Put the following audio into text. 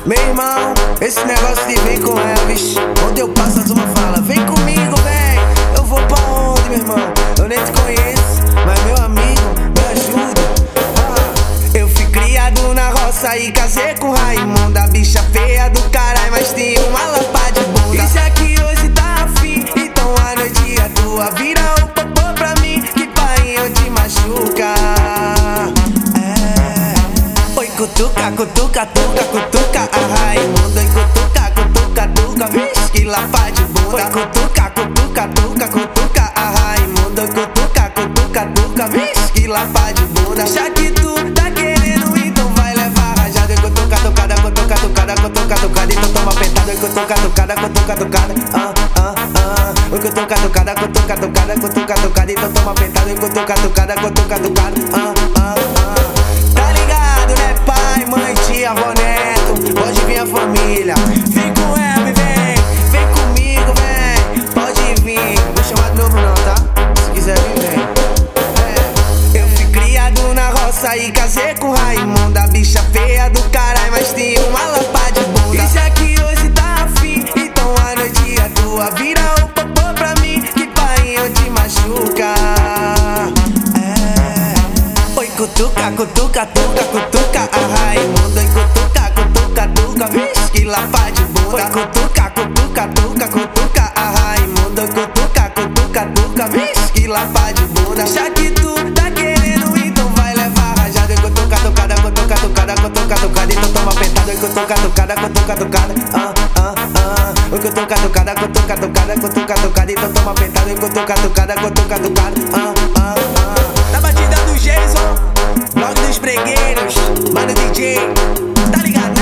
Meu irmão, esse negócio de vem com Elvis, onde eu passo a turma fala: vem comigo, vem. Eu vou pra onde, meu irmão? Eu nem te conheço, mas meu amigo, me ajuda. Eu fui criado na roça e casei com Raimundo, a bicha feia do caralho, mas tem uma lapa de bunda. E se aqui hoje tá afim, então a noite é tua. Vira o popô pra mim, que pai eu te machuca. Oi, cutuca, cutuca, tuca, cutuca, a Raimundo. Oi, cutuca, cutuca, tuca, vixe, que lapa de bunda. Oi, cutuca, cutuca, tuca, cutuca, a Raimundo. Oi, cutuca, cutuca, tuca, vixe, que lapa de bunda. Já que tu tá querendo, então vai levar rajada. Oi, cutuca, tucada, cutuca, tucada, cutuca, tucada, então toma pentada. Oi, cutuca, tucada, cutuca, tucada, Oi, cutuca, tucada, cutuca, tucada, cutuca, tucada, então toma pentada. Oi, cutuca, tucada, cutuca, tucada, Tá ligado, né, pai, mãe, tia, avó, neto? Pode vir a família. Vem com ela e vem comigo, vem. Pode vir, não chamar de novo não, tá? Se quiser vir, vem. Eu fui criado na roça e casei com Raimundo, a bicha feia do caralho, mas tem uma lapa de bunda. E se aqui hoje tá afim, então a noite é tua. Vira o popô pra mim, que pai eu te machuca. Oi, cutuca, cutuca, tuca, cutuca, a Raimundo. Oi, cutuca, cutuca, tuca, vixe, que lapa de bunda. Oi, cutuca, cutuca, tuca, cutuca, a Raimundo. Oi, cutuca, cutuca, tuca, vixe, que lapa de bunda. Já que tu tá querendo, então vai levar rajada. Oi, cutuca, tucada, cutuca, tucada, cutuca, tucada, então toma pentada. Oi, cutuca, tucada, cutuca, tucada, Oi, cutuca, tucada, cutuca, tucada, cutuca, tucada, então toma pentada. Oi, cutuca, tucada, cutuca, tucada, Na batida do Jason, blog dos pregueiros, mano DJ, tá ligado?